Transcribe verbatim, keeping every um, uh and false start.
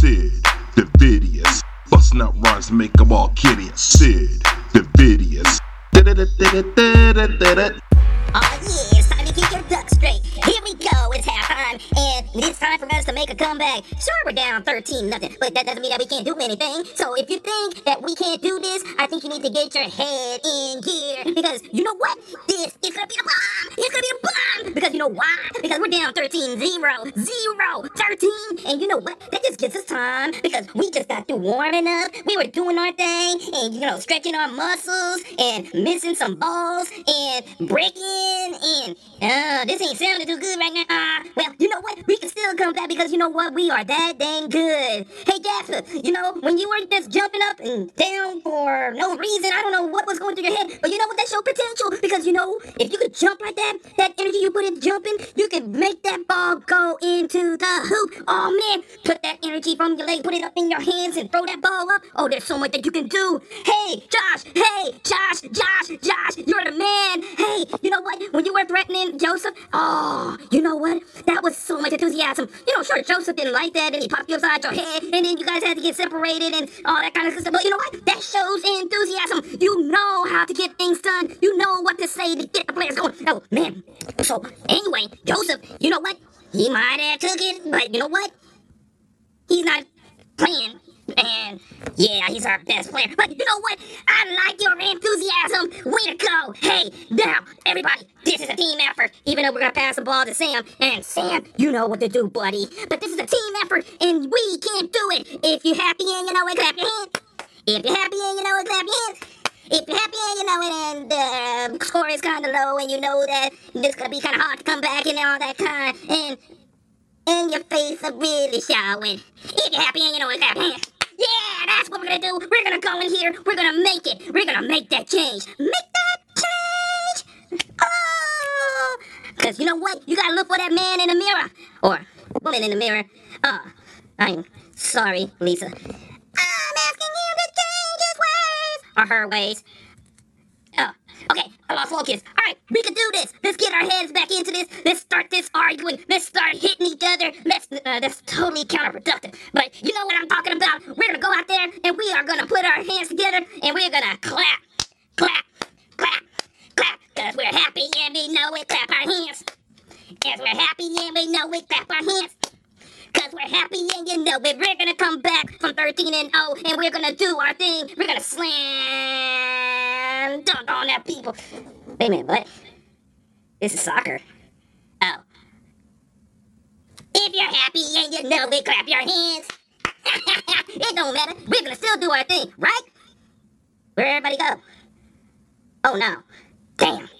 Sid, the videos, busting out rhymes to make them all kidding. Sid, the videos. Oh yeah, it's time to keep your ducks straight. Here we go, it's halftime, and it's time for us to make a comeback. Sure, we're down thirteen nothing, but that doesn't mean that we can't do anything. So if you think that we can't do this, I think you need to get your head in gear. Because you know what? This is gonna be a bomb! It's gonna be a bomb! Because you know why? Because we're down thirteen zero, zero, thirteen, and you know what? That just gives us time, because we just got through warming up, we were doing our thing, and you know, stretching our muscles, and missing some balls, and breaking in. Uh, this ain't sounding too good right now. Uh, well, you know what? We can still come back because you know what? We are that dang good. Hey, Jasper, you know, when you were just jumping up and down for no reason, I don't know what was going through your head, but you know what? That's your potential because, you know, if you could jump like that, that energy you put in jumping, you can make that ball go into the hoop. Oh, man, put that energy from your leg, put it up in your hands and throw that ball up. Oh, there's so much that you can do. Hey, Josh, hey, Josh, Josh, Josh, you're the man. Hey, you know what? When you were threatening Joseph, oh, you know what? That was so much enthusiasm. You know, sure, Joseph didn't like that, and he popped you upside your head, and then you guys had to get separated and all that kind of stuff. But you know what? That shows enthusiasm. You know how to get things done. You know what to say to get the players going. Oh, man. So, anyway, Joseph, you know what? He might have took it, but you know what? He's not playing. And yeah, he's our best player. But you know what? I like your enthusiasm. Way to go. Hey, now, everybody, this is a team effort. Even though we're going to pass the ball to Sam. And Sam, you know what to do, buddy. But this is a team effort, and we can't do it. If you're happy and you know it, clap your hands. If you're happy and you know it, clap your hands. If you're happy and you know it, and the uh, score is kind of low, and you know that it's going to be kind of hard to come back and all that kind, and, and your face is really showing. If you're happy and you know it, clap your hands. Yeah, that's what we're gonna do. We're gonna go in here. We're gonna make it. We're gonna make that change. Make that change. Oh, because you know what? You gotta look for that man in the mirror. Or woman in the mirror. Oh, I'm sorry, Lisa. I'm asking him to change his ways. Or her ways. Oh, okay, I lost focus. All right, we can do this. Let's get our heads back into this. Let's start this arguing. Let's start hitting each other. Let's, uh, that's totally counterproductive. But you know what I'm talking about. We're going to go out there, and we are going to put our hands together, and we're going to clap, clap, clap, clap. Because we're happy, and we know it. Clap our hands. As we're happy, and we know it. Clap our hands. Because we're happy and you know it. We're going to come back from thirteen and oh, and we're going to do our thing. We're going to slam dunk on that people. Wait a minute, what? This is soccer. Oh. If you're happy and you know it, clap your hands. It don't matter. We're going to still do our thing, right? Where'd everybody go? Oh, no. Damn.